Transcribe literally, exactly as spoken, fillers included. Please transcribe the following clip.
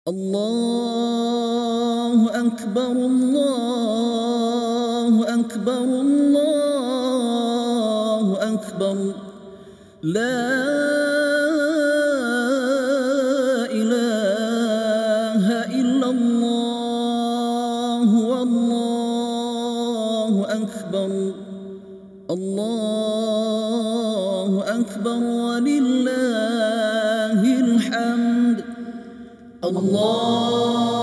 الله أكبر الله أكبر الله أكبر لا إله إلا الله والله أكبر الله أكبر ولله الحمد. الله